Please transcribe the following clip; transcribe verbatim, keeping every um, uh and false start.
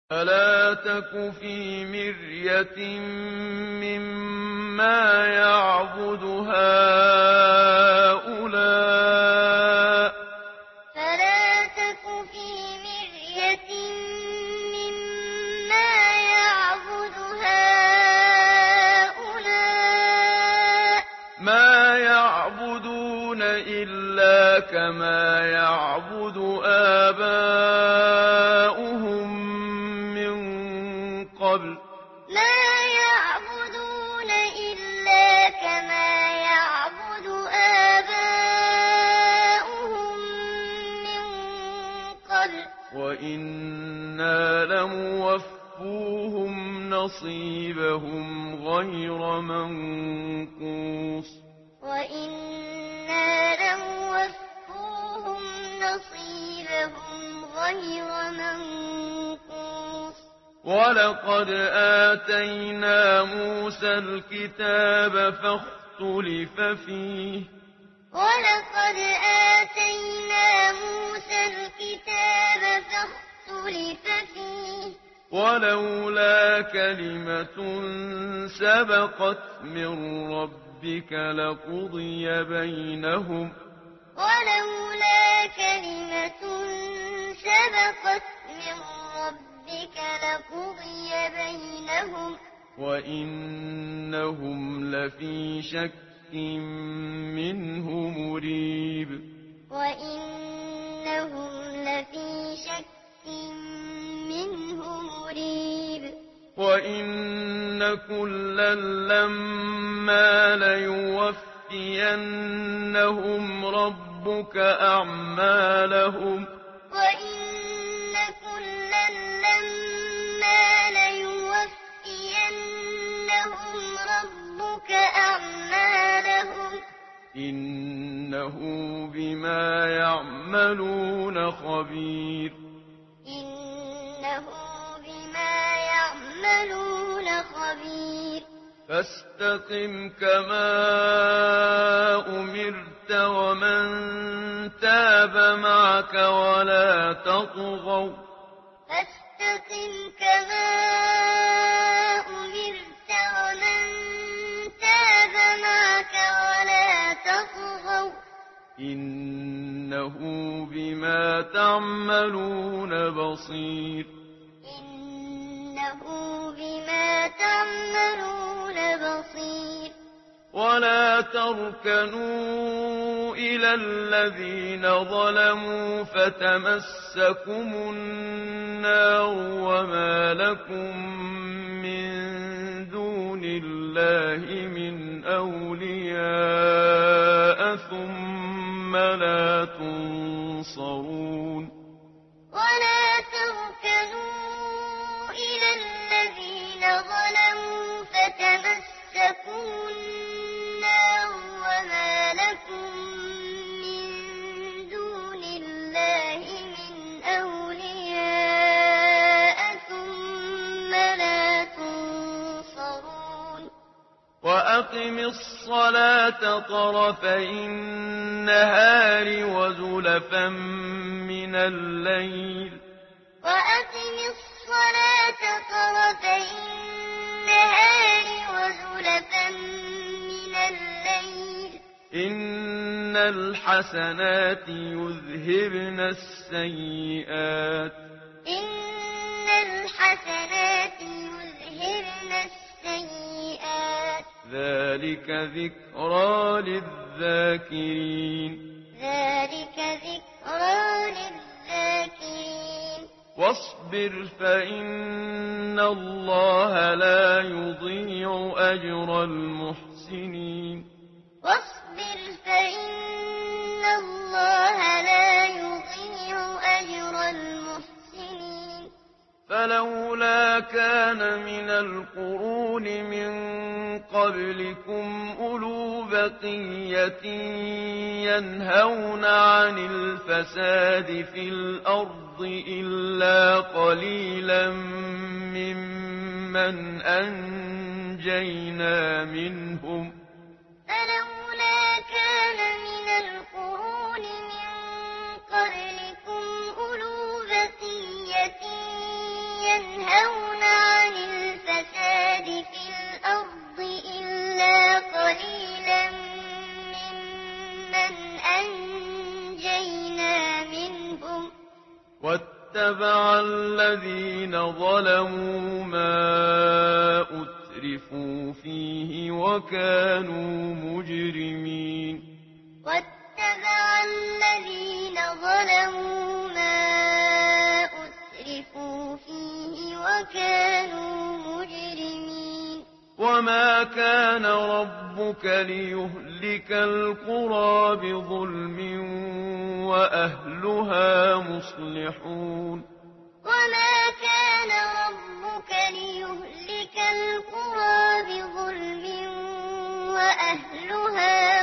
فلا تك في مرية مما يعبد هؤلاء فلا تك في مرية مما يعبد هؤلاء ما يعبدون إلا كما يعبد آباؤهم من قبل ما يعبدون إلا كما يعبد آباؤهم من قبل وإنا لموفوهم نصيبهم غير منقوص وإنا لموفوهم نصيبهم غير منقوص ولقد آتينا موسى الكتاب فاختلف فيه ولقد آتينا موسى الكتاب فاختلف فيه ولولا كلمة سبقت من ربك لقضي بينهم ولولا كلمة سبقت من ربك لقضي بينهم وإنهم لفي شك منه مريب وإنهم لفي شك منه مريب وإن كلا لما ليوفينهم ربك أعمالهم وإن كلا لما ليوفينهم ربك أعمالهم إنه بما يعملون خبير إنه بما يعملون خبير فاستقم كما أمرت ومن تاب معك ولا تطغوا فاستقم كما أمرت ومن تاب معك ولا تطغوا إنه بما تعملون بصير إنه بما تعملون بصير ولا تركنوا إلى الذين ظلموا فتمسكم النار وما لكم من دون الله من أولياء ثم لا تنصرون ولا تركنوا إلى الذين ظلموا فتمسكوا النار وما لكم من دون الله من أولياء ثم لا تنصرون وأقم الصلاة طرفي النهار وزلفا من الليل وأقم الصلاة طرفي النهار وزلفا من الليل إن الحسنات يذهبن السيئات إن الحسنات يذهبن السيئات ذلك ذكرى للذاكرين ذلك ذكرى للذاكرين واصبر فإن الله لا يضيع أجر المحسنين واصبر فإن الله لا يضيع أجر المحسنين فلولا كان من القرون من قبلكم أولو بقية ينهون عن الفساد في الأرض إلا قليلا ممن أنجينا منهم فلولا كان من القرون من قبلكم أولو بقية ينهون ينهون عن الفساد في الأرض إلا قليلا ممن أنجينا منهم واتبع الذين ظلموا ما أترفوا فيه وكانوا مجرمين واتبع الذين ظلموا ما أترفوا فيه وكانوا مجرمين وما كان ربك ليهلك القرى بظلم وأهلها مصلحون وما كان ربك ليهلك القرى بظلم وأهلها